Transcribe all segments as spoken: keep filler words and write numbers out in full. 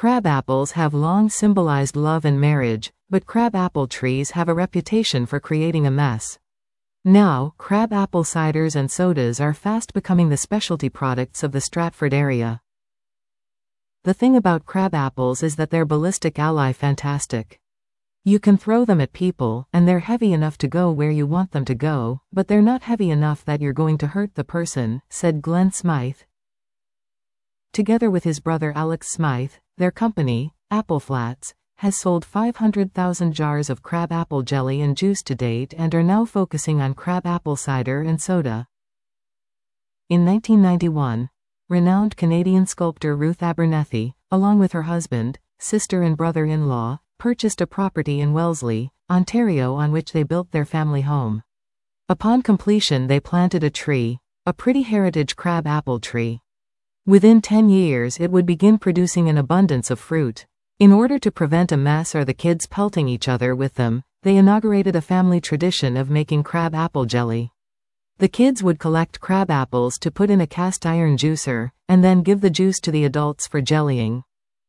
Crab apples have long symbolized love and marriage, but crab apple trees have a reputation for creating a mess. Now, crab apple ciders and sodas are fast becoming the specialty products of the Stratford area. The thing about crab apples is that they're ballistic ally fantastic. You can throw them at people, and they're heavy enough to go where you want them to go, but they're not heavy enough that you're going to hurt the person, said Glenn Smythe. Together with his brother Alex Smythe, their company, Apple Flats, has sold five hundred thousand jars of crab apple jelly and juice to date and are now focusing on crab apple cider and soda. In nineteen ninety-one, renowned Canadian sculptor Ruth Abernethy, along with her husband, sister and brother-in-law, purchased a property in Wellesley, Ontario on which they built their family home. Upon completion they planted a tree, a pretty heritage crab apple tree. Within ten years it would begin producing an abundance of fruit. In order to prevent a mess or the kids pelting each other with them, they inaugurated a family tradition of making crab apple jelly. The kids would collect crab apples to put in a cast iron juicer, and then give the juice to the adults for jellying.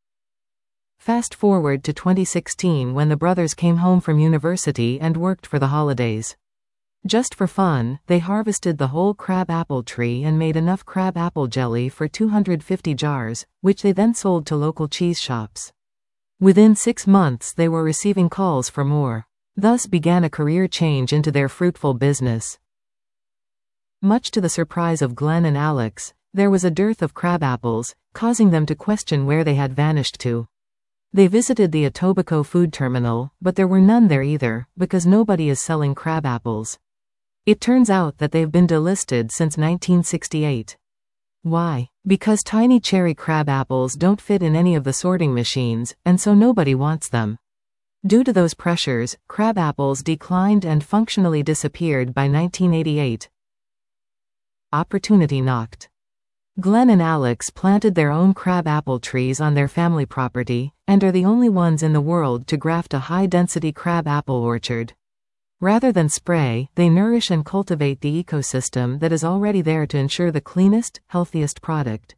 Fast forward to twenty sixteen when the brothers came home from university and worked for the holidays. Just for fun, they harvested the whole crab apple tree and made enough crab apple jelly for two hundred fifty jars, which they then sold to local cheese shops. Within six months they were receiving calls for more. Thus began a career change into their fruitful business. Much to the surprise of Glenn and Alex, there was a dearth of crab apples, causing them to question where they had vanished to. They visited the Etobicoke food terminal, but there were none there either, because nobody is selling crab apples. It turns out that they've been delisted since nineteen sixty-eight. Why? Because tiny cherry crab apples don't fit in any of the sorting machines, and so nobody wants them. Due to those pressures, crab apples declined and functionally disappeared by nineteen eighty-eight. Opportunity knocked. Glenn and Alex planted their own crab apple trees on their family property, and are the only ones in the world to graft a high-density crab apple orchard. Rather than spray, they nourish and cultivate the ecosystem that is already there to ensure the cleanest, healthiest product.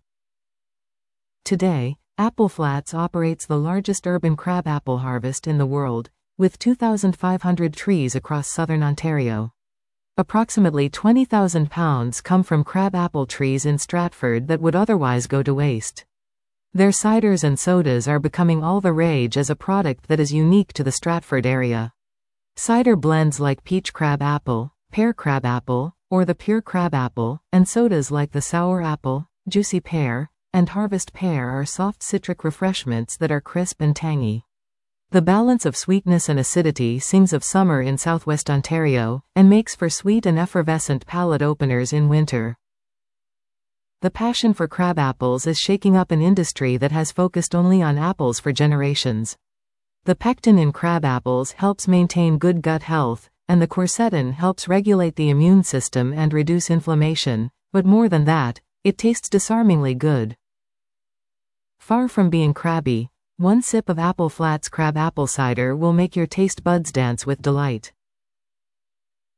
Today, Apple Flats operates the largest urban crab apple harvest in the world, with two thousand five hundred trees across southern Ontario. Approximately twenty thousand pounds come from crab apple trees in Stratford that would otherwise go to waste. Their ciders and sodas are becoming all the rage as a product that is unique to the Stratford area. Cider blends like peach crab apple, pear crab apple, or the pure crab apple, and sodas like the sour apple, juicy pear, and harvest pear are soft citric refreshments that are crisp and tangy. The balance of sweetness and acidity sings of summer in southwest Ontario, and makes for sweet and effervescent palate openers in winter. The passion for crab apples is shaking up an industry that has focused only on apples for generations. The pectin in crab apples helps maintain good gut health, and the quercetin helps regulate the immune system and reduce inflammation, but more than that, it tastes disarmingly good. Far from being crabby, one sip of Apple Flats crab apple cider will make your taste buds dance with delight.